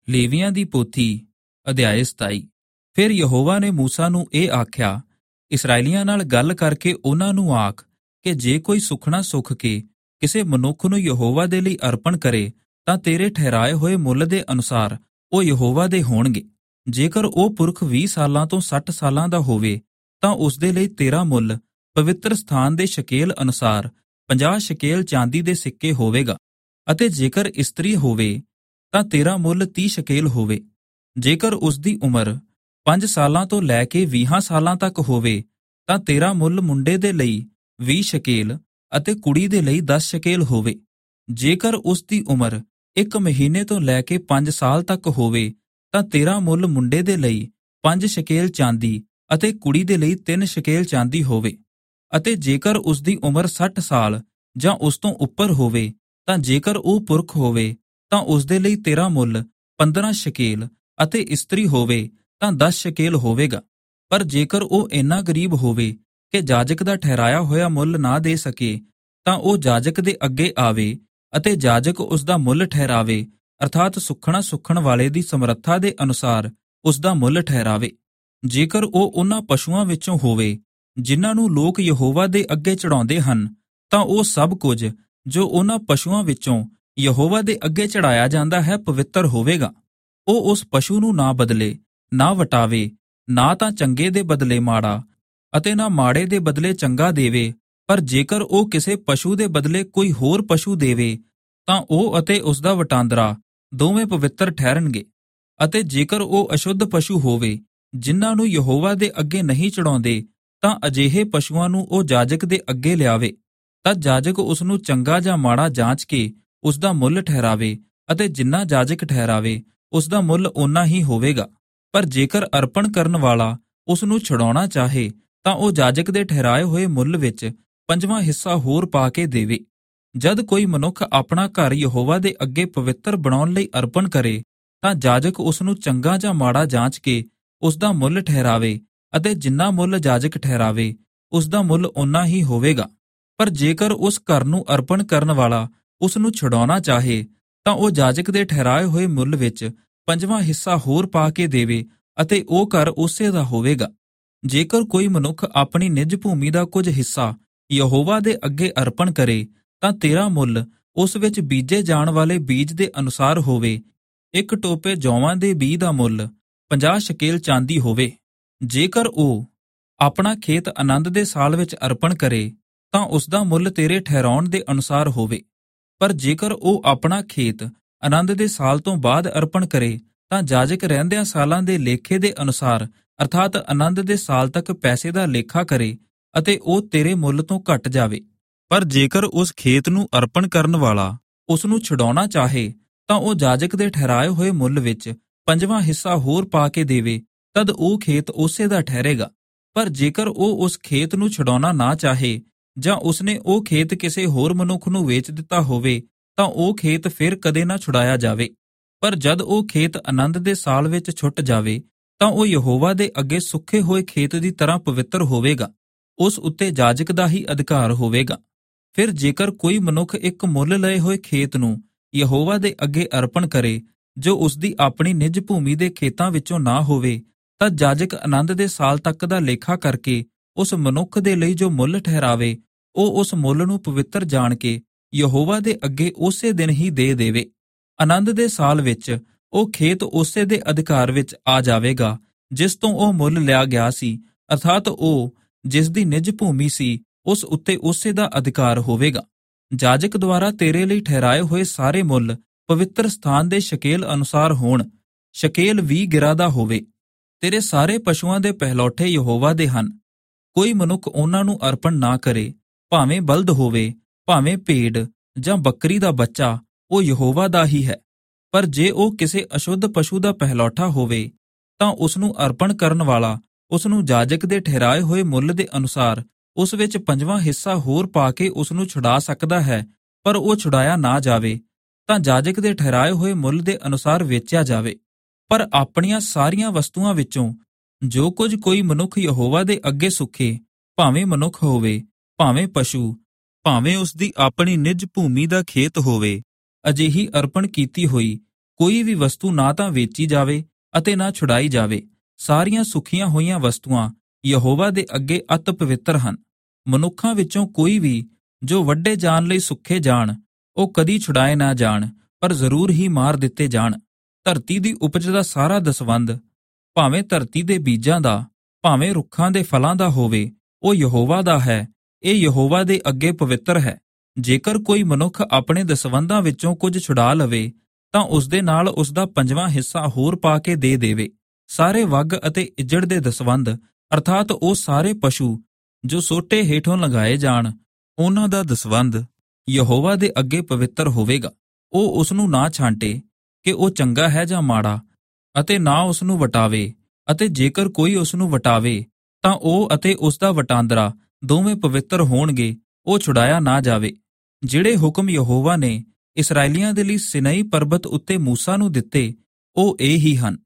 ਲੇਵੀਆਂ ਦੀ ਪੋਥੀ ਅਧਿਆਇ 27। ਫਿਰ ਯਹੋਵਾ ਨੇ ਮੂਸਾ ਨੂੰ ਇਹ ਆਖਿਆ, ਇਸਰਾਏਲੀਆਂ ਨਾਲ ਗੱਲ ਕਰਕੇ ਉਹਨਾਂ ਨੂੰ ਆਖ ਕਿ ਜੇ ਕੋਈ ਸੁਖਣਾ ਸੁੱਖ ਕੇ ਕਿਸੇ ਮਨੁੱਖ ਨੂੰ ਯਹੋਵਾ ਦੇ ਲਈ ਅਰਪਣ ਕਰੇ ਤਾਂ ਤੇਰੇ ਠਹਿਰਾਏ ਹੋਏ ਮੁੱਲ ਦੇ ਅਨੁਸਾਰ ਉਹ ਯਹੋਵਾ ਦੇ ਹੋਣਗੇ। ਜੇਕਰ ਉਹ ਪੁਰਖ 20 ਸਾਲਾਂ ਤੋਂ 60 ਸਾਲਾਂ ਦਾ ਹੋਵੇ ਤਾਂ ਉਸ ਦੇ ਲਈ ਤੇਰਾ ਮੁੱਲ ਪਵਿੱਤਰ ਸਥਾਨ ਦੇ ਸ਼ਕੇਲ ਅਨੁਸਾਰ 50 ਸ਼ਕੇਲ ਚਾਂਦੀ ਦੇ ਸਿੱਕੇ ਹੋਵੇਗਾ। ਅਤੇ ਜੇਕਰ ਇਸਤਰੀ ਹੋਵੇ ਤਾਂ ਤੇਰਾ ਮੁੱਲ 30 ਸ਼ਕੇਲ ਹੋਵੇ। ਜੇਕਰ ਉਸ ਦੀ ਉਮਰ 5 ਸਾਲਾਂ ਤੋਂ ਲੈ ਕੇ 20 ਸਾਲਾਂ ਤੱਕ ਹੋਵੇ ਤਾਂ ਤੇਰਾ ਮੁੱਲ ਮੁੰਡੇ ਦੇ ਲਈ 20 ਸ਼ਕੇਲ ਅਤੇ ਕੁੜੀ ਦੇ ਲਈ 10 ਸ਼ਕੇਲ ਹੋਵੇ। ਜੇਕਰ ਉਸ ਦੀ ਉਮਰ 1 ਮਹੀਨੇ ਤੋਂ ਲੈ ਕੇ 5 ਸਾਲ ਤੱਕ ਹੋਵੇ ਤਾਂ ਤੇਰਾ ਮੁੱਲ ਮੁੰਡੇ ਦੇ ਲਈ 5 ਸ਼ਕੇਲ ਚਾਂਦੀ ਅਤੇ ਕੁੜੀ ਦੇ ਲਈ 3 ਸ਼ਕੇਲ ਚਾਂਦੀ ਹੋਵੇ। ਅਤੇ ਜੇਕਰ ਉਸ ਦੀ ਉਮਰ 60 ਸਾਲ ਜਾਂ ਉਸ ਤੋਂ ਉੱਪਰ ਹੋਵੇ ਤਾਂ ਜੇਕਰ ਉਹ ਪੁਰਖ ਹੋਵੇ ਤਾਂ ਉਸ ਦੇ ਲਈ ਤੇਰਾ ਮੁੱਲ 15 ਸ਼ਕੇਲ ਅਤੇ ਇਸਤਰੀ ਹੋਵੇ ਤਾਂ 10 ਸ਼ਕੇਲ ਹੋਵੇਗਾ। ਪਰ ਜੇਕਰ ਉਹ ਇੰਨਾ ਗਰੀਬ ਹੋਵੇ ਕਿ ਜਾਜਕ ਦਾ ਠਹਿਰਾਇਆ ਹੋਇਆ ਮੁੱਲ ਨਾ ਦੇ ਸਕੇ ਤਾਂ ਉਹ ਜਾਜਕ ਦੇ ਅੱਗੇ ਆਵੇ ਅਤੇ ਜਾਜਕ ਉਸ ਦਾ ਮੁੱਲ ਠਹਿਰਾਵੇ, ਅਰਥਾਤ ਸੁੱਖਣਾ ਸੁੱਖਣ ਵਾਲੇ ਦੀ ਸਮਰੱਥਾ ਦੇ ਅਨੁਸਾਰ ਉਸ ਦਾ ਮੁੱਲ ਠਹਿਰਾਵੇ। ਜੇਕਰ ਉਹ ਉਹਨਾਂ ਪਸ਼ੂਆਂ ਵਿੱਚੋਂ ਹੋਵੇ ਜਿਨ੍ਹਾਂ ਨੂੰ ਲੋਕ ਯਹੋਵਾ ਦੇ ਅੱਗੇ ਚੜਾਉਂਦੇ ਹਨ ਤਾਂ ਉਹ ਸਭ ਕੁਝ ਜੋ ਉਹਨਾਂ ਪਸ਼ੂਆਂ ਵਿੱਚੋਂ ਯਹੋਵਾ ਦੇ ਅੱਗੇ ਚੜਾਇਆ ਜਾਂਦਾ ਹੈ ਪਵਿੱਤਰ ਹੋਵੇਗਾ। ਉਹ ਉਸ ਪਸ਼ੂ ਨੂੰ ਨਾ ਬਦਲੇ, ਨਾ ਵਟਾਵੇ, ਨਾ ਤਾਂ ਚੰਗੇ ਦੇ ਬਦਲੇ ਮਾੜਾ ਅਤੇ ਨਾ ਮਾੜੇ ਦੇ ਬਦਲੇ ਚੰਗਾ ਦੇਵੇ। ਪਰ ਜੇਕਰ ਉਹ ਕਿਸੇ ਪਸ਼ੂ ਦੇ ਬਦਲੇ ਕੋਈ ਹੋਰ ਪਸ਼ੂ ਦੇਵੇ ਤਾਂ ਉਹ ਅਤੇ ਉਸ ਦਾ ਵਟਾਂਦਰਾ ਦੋਵੇਂ ਪਵਿੱਤਰ ਠਹਿਰਨਗੇ। ਅਤੇ ਜੇਕਰ ਉਹ ਅਸ਼ੁੱਧ ਪਸ਼ੂ ਹੋਵੇ ਜਿਨ੍ਹਾਂ ਨੂੰ ਯਹੋਵਾ ਦੇ ਅੱਗੇ ਨਹੀਂ ਚੜਾਉਂਦੇ ਤਾਂ ਅਜਿਹੇ ਪਸ਼ੂਆਂ ਨੂੰ ਉਹ ਜਾਜਕ ਦੇ ਅੱਗੇ ਲਿਆਵੇ। ਤਾਂ ਜਾਜਕ ਉਸ ਨੂੰ ਚੰਗਾ ਜਾਂ ਮਾੜਾ ਜਾਂਚ ਕੇ ਉਸ ਦਾ ਮੁੱਲ ਠਹਿਰਾਵੇ ਅਤੇ ਜਿੰਨਾ ਜਾਜਕ ਠਹਿਰਾਵੇ ਉਸ ਦਾ ਮੁੱਲ ਓਨਾ ਹੀ ਹੋਵੇਗਾ। ਪਰ ਜੇਕਰ ਅਰਪਣ ਕਰਨ ਵਾਲਾ ਉਸ ਨੂੰ ਛੁਡਾਉਣਾ ਚਾਹੇ ਤਾਂ ਉਹ ਜਾਜਕ ਦੇ ਠਹਿਰਾਏ ਹੋਏ ਮੁੱਲ ਵਿੱਚ 5ਵਾਂ ਹਿੱਸਾ ਹੋਰ ਪਾ ਕੇ ਦੇਵੇ। ਜਦ ਕੋਈ ਮਨੁੱਖ ਆਪਣਾ ਘਰ ਯਹੋਵਾ ਦੇ ਅੱਗੇ ਪਵਿੱਤਰ ਬਣਾਉਣ ਲਈ ਅਰਪਣ ਕਰੇ ਤਾਂ ਜਾਜਕ ਉਸ ਨੂੰ ਚੰਗਾ ਜਾਂ ਮਾੜਾ ਜਾਂਚ ਕੇ ਉਸ ਦਾ ਮੁੱਲ ਠਹਿਰਾਵੇ ਅਤੇ ਜਿੰਨਾ ਮੁੱਲ ਜਾਜਕ ਠਹਿਰਾਵੇ ਉਸ ਦਾ ਮੁੱਲ ਓਨਾ ਹੀ ਹੋਵੇਗਾ। ਪਰ ਜੇਕਰ ਉਸ ਘਰ ਨੂੰ ਅਰਪਣ ਕਰਨ ਵਾਲਾ ਉਸ ਨੂੰ ਛੁਡਾਉਣਾ ਚਾਹੇ ਤਾਂ ਉਹ ਜਾਜਕ ਦੇ ਠਹਿਰਾਏ ਹੋਏ ਮੁੱਲ ਵਿੱਚ 5ਵਾਂ ਹਿੱਸਾ ਹੋਰ ਪਾ ਕੇ ਦੇਵੇ ਅਤੇ ਉਹ ਘਰ ਉਸੇ ਦਾ ਹੋਵੇਗਾ। ਜੇਕਰ ਕੋਈ ਮਨੁੱਖ ਆਪਣੀ ਨਿਜ ਭੂਮੀ ਦਾ ਕੁਝ ਹਿੱਸਾ ਯਹੋਵਾ ਦੇ ਅੱਗੇ ਅਰਪਣ ਕਰੇ ਤਾਂ ਤੇਰਾ ਮੁੱਲ ਉਸ ਵਿੱਚ ਬੀਜੇ ਜਾਣ ਵਾਲੇ ਬੀਜ ਦੇ ਅਨੁਸਾਰ ਹੋਵੇ। 1 ਟੋਪੇ ਜੌਆਂ ਦੇ ਬੀਜ ਦਾ ਮੁੱਲ 50 ਸ਼ਕੇਲ ਚਾਂਦੀ ਹੋਵੇ। ਜੇਕਰ ਉਹ ਆਪਣਾ ਖੇਤ ਆਨੰਦ ਦੇ ਸਾਲ ਵਿੱਚ ਅਰਪਣ ਕਰੇ ਤਾਂ ਉਸ ਦਾ ਮੁੱਲ ਤੇਰੇ ਠਹਿਰਾਉਣ ਦੇ ਅਨੁਸਾਰ ਹੋਵੇ। ਪਰ ਜੇਕਰ ਉਹ ਆਪਣਾ ਖੇਤ ਆਨੰਦ ਦੇ ਸਾਲ ਤੋਂ ਬਾਅਦ ਅਰਪਣ ਕਰੇ ਤਾਂ ਜਾਜਕ ਰਹਿੰਦਿਆਂ ਸਾਲਾਂ ਦੇ ਲੇਖੇ ਦੇ ਅਨੁਸਾਰ ਅਰਥਾਤ ਆਨੰਦ ਦੇ ਸਾਲ ਤੱਕ ਪੈਸੇ ਦਾ ਲੇਖਾ ਕਰੇ ਅਤੇ ਉਹ ਤੇਰੇ ਮੁੱਲ ਤੋਂ ਘਟ ਜਾਵੇ। ਪਰ ਜੇਕਰ ਉਸ ਖੇਤ ਨੂੰ ਅਰਪਣ ਕਰਨ ਵਾਲਾ ਉਸ ਨੂੰ ਛੁਡਾਉਣਾ ਚਾਹੇ ਤਾਂ ਉਹ ਜਾਜਕ ਦੇ ਠਹਿਰਾਏ ਹੋਏ ਮੁੱਲ ਵਿੱਚ 5ਵਾਂ ਹਿੱਸਾ ਹੋਰ ਪਾ ਕੇ ਦੇਵੇ, ਤਦ ਉਹ ਖੇਤ ਉਸੇ ਦਾ ਠਹਿਰੇਗਾ। ਪਰ ਜੇਕਰ ਉਹ ਉਸ ਖੇਤ ਨੂੰ ਛੁਡਾਉਣਾ ਨਾ ਚਾਹੇ ਜਾਂ ਉਸਨੇ ਉਹ ਖੇਤ ਕਿਸੇ ਹੋਰ ਮਨੁੱਖ ਨੂੰ ਵੇਚ ਦਿੱਤਾ ਹੋਵੇ ਤਾਂ ਉਹ ਖੇਤ ਫਿਰ ਕਦੇ ਨਾ ਛੁਡਾਇਆ ਜਾਵੇ। ਪਰ ਜਦ ਉਹ ਖੇਤ ਆਨੰਦ ਦੇ ਸਾਲ ਵਿੱਚ ਛੁੱਟ ਜਾਵੇ ਤਾਂ ਉਹ ਯਹੋਵਾ ਦੇ ਅੱਗੇ ਸੁੱਕੇ ਹੋਏ ਖੇਤ ਦੀ ਤਰ੍ਹਾਂ ਪਵਿੱਤਰ ਹੋਵੇਗਾ। ਉਸ ਉੱਤੇ ਜਾਜਕ ਦਾ ਹੀ ਅਧਿਕਾਰ ਹੋਵੇਗਾ। ਫਿਰ ਜੇਕਰ ਕੋਈ ਮਨੁੱਖ ਇੱਕ ਮੁੱਲ ਲਏ ਹੋਏ ਖੇਤ ਨੂੰ ਯਹੋਵਾ ਦੇ ਅੱਗੇ ਅਰਪਣ ਕਰੇ ਜੋ ਉਸ ਦੀ ਆਪਣੀ ਨਿਜ ਭੂਮੀ ਦੇ ਖੇਤਾਂ ਵਿੱਚੋਂ ਨਾ ਹੋਵੇ ਤਾਂ ਜਾਜਕ ਆਨੰਦ ਦੇ ਸਾਲ ਤੱਕ ਦਾ ਲੇਖਾ ਕਰਕੇ ਉਸ ਮਨੁੱਖ ਦੇ ਲਈ ਜੋ ਮੁੱਲ ਠਹਿਰਾਵੇ ਉਹ ਉਸ ਮੁੱਲ ਨੂੰ ਪਵਿੱਤਰ ਜਾਣ ਕੇ ਯਹੋਵਾ ਦੇ ਅੱਗੇ ਉਸੇ ਦਿਨ ਹੀ ਦੇ ਦੇਵੇ। ਆਨੰਦ ਦੇ ਸਾਲ ਵਿੱਚ ਉਹ ਖੇਤ ਉਸੇ ਦੇ ਅਧਿਕਾਰ ਵਿੱਚ ਆ ਜਾਵੇਗਾ ਜਿਸ ਤੋਂ ਉਹ ਮੁੱਲ ਲਿਆ ਗਿਆ ਸੀ, ਅਰਥਾਤ ਉਹ ਜਿਸ ਦੀ ਨਿਜ ਭੂਮੀ ਸੀ ਉਸ ਉੱਤੇ ਉਸੇ ਦਾ ਅਧਿਕਾਰ ਹੋਵੇਗਾ। ਜਾਜਕ ਦੁਆਰਾ ਤੇਰੇ ਲਈ ਠਹਿਰਾਏ ਹੋਏ ਸਾਰੇ ਮੁੱਲ ਪਵਿੱਤਰ ਸਥਾਨ ਦੇ ਸ਼ਕੇਲ ਅਨੁਸਾਰ ਹੋਣ। ਸ਼ਕੇਲ 20 ਗਿਰਾ ਦਾ ਹੋਵੇ। ਤੇਰੇ ਸਾਰੇ ਪਸ਼ੂਆਂ ਦੇ ਪਹਿਲੌਠੇ ਯਹੋਵਾ ਦੇ ਹਨ। ਕੋਈ ਮਨੁੱਖ ਉਹਨਾਂ ਨੂੰ ਅਰਪਣ ਨਾ ਕਰੇ, ਭਾਵੇਂ ਬਲਦ ਹੋਵੇ, ਭਾਵੇਂ ਭੇਡ ਜਾਂ ਬੱਕਰੀ ਦਾ ਬੱਚਾ, ਉਹ ਯਹੋਵਾ ਦਾ ਹੀ ਹੈ। ਪਰ ਜੇ ਉਹ ਕਿਸੇ ਅਸ਼ੁੱਧ ਪਸ਼ੂ ਦਾ ਪਹਿਲੌਠਾ ਹੋਵੇ ਤਾਂ ਉਸ ਨੂੰ ਅਰਪਣ ਕਰਨ ਵਾਲਾ ਉਸ ਨੂੰ ਜਾਜਕ ਦੇ ਠਹਿਰਾਏ ਹੋਏ ਮੁੱਲ ਦੇ ਅਨੁਸਾਰ ਉਸ ਵਿੱਚ 5ਵਾਂ ਹਿੱਸਾ ਹੋਰ ਪਾ ਕੇ ਉਸ ਨੂੰ ਛੁਡਾ ਸਕਦਾ ਹੈ। ਪਰ ਉਹ ਛੁਡਾਇਆ ਨਾ ਜਾਵੇ ਤਾਂ ਜਾਜਕ ਦੇ ਠਹਿਰਾਏ ਹੋਏ ਮੁੱਲ ਦੇ ਅਨੁਸਾਰ ਵੇਚਿਆ ਜਾਵੇ। ਪਰ ਆਪਣੀਆਂ ਸਾਰੀਆਂ ਵਸਤੂਆਂ ਵਿੱਚੋਂ ਜੋ ਕੁਝ ਕੋਈ ਮਨੁੱਖ ਯਹੋਵਾ ਦੇ ਅੱਗੇ ਸੁੱਖੇ, ਭਾਵੇਂ ਮਨੁੱਖ ਹੋਵੇ, ਭਾਵੇਂ ਪਸ਼ੂ, ਭਾਵੇਂ ਉਸ ਦੀ ਆਪਣੀ ਨਿਜ ਭੂਮੀ ਦਾ ਖੇਤ ਹੋਵੇ, ਅਜਿਹੀ ਅਰਪਣ ਕੀਤੀ ਹੋਈ ਕੋਈ ਵੀ ਵਸਤੂ ਨਾ ਤਾਂ ਵੇਚੀ ਜਾਵੇ ਅਤੇ ਨਾ ਛੁਡਾਈ ਜਾਵੇ। ਸਾਰੀਆਂ ਸੁੱਖੀਆਂ ਹੋਈਆਂ ਵਸਤੂਆਂ ਯਹੋਵਾ ਦੇ ਅੱਗੇ ਅਤ ਪਵਿੱਤਰ ਹਨ। ਮਨੁੱਖਾਂ ਵਿੱਚੋਂ ਕੋਈ ਵੀ ਜੋ ਵੱਢੇ ਜਾਣ ਲਈ ਸੁੱਖੇ ਜਾਣ, ਉਹ ਕਦੀ ਛੁਡਾਏ ਨਾ ਜਾਣ, ਪਰ ਜ਼ਰੂਰ ਹੀ ਮਾਰ ਦਿੱਤੇ ਜਾਣ। ਧਰਤੀ ਦੀ ਉਪਜ ਦਾ ਸਾਰਾ ਦਸਵੰਧ, ਭਾਵੇਂ ਧਰਤੀ ਦੇ ਬੀਜਾਂ ਦਾ, ਭਾਵੇਂ ਰੁੱਖਾਂ ਦੇ ਫਲਾਂ ਦਾ ਹੋਵੇ, ਉਹ ਯਹੋਵਾ ਦਾ ਹੈ। ਇਹ ਯਹੋਵਾ ਦੇ ਅੱਗੇ ਪਵਿੱਤਰ ਹੈ। ਜੇਕਰ ਕੋਈ ਮਨੁੱਖ ਆਪਣੇ ਦਸਵੰਧਾਂ ਵਿੱਚੋਂ ਕੁਝ ਛੁਡਾ ਲਵੇ ਤਾਂ ਉਸ ਦੇ ਨਾਲ ਉਸ ਦਾ 5ਵਾਂ ਹਿੱਸਾ ਹੋਰ ਪਾ ਕੇ ਦੇ ਦੇਵੇ। ਸਾਰੇ ਵੱਗ ਅਤੇ ਇੱਜੜ ਦੇ ਦਸਵੰਧ, ਅਰਥਾਤ ਉਹ ਸਾਰੇ ਪਸ਼ੂ ਜੋ ਸੋਟੇ ਹੇਠੋਂ ਲਗਾਏ ਜਾਣ, ਉਹਨਾਂ ਦਾ ਦਸਵੰਧ ਯਹੋਵਾ ਦੇ ਅੱਗੇ ਪਵਿੱਤਰ ਹੋਵੇਗਾ। ਉਹ ਉਸ ਨੂੰ ਨਾ ਛਾਂਟੇ ਕਿ ਉਹ ਚੰਗਾ ਹੈ ਜਾਂ ਮਾੜਾ, ਅਤੇ ਨਾ ਉਸ ਨੂੰ ਵਟਾਵੇ, ਅਤੇ ਜੇਕਰ ਕੋਈ ਉਸ ਨੂੰ ਵਟਾਵੇ ਤਾਂ ਉਹ ਅਤੇ ਉਸ ਦਾ ਵਟਾਂਦਰਾ ਦੋਵੇਂ ਪਵਿੱਤਰ ਹੋਣਗੇ, ਉਹ ਛੁਡਾਇਆ ਨਾ ਜਾਵੇ। ਜਿਹੜੇ ਹੁਕਮ ਯਹੋਵਾ ਨੇ ਇਸਰਾਏਲੀਆਂ ਦੇ ਲਈ ਸਿਨਈ ਪਰਬਤ ਉੱਤੇ ਮੂਸਾ ਨੂੰ ਦਿੱਤੇ, ਉਹ ਇਹ ਹੀ ਹਨ।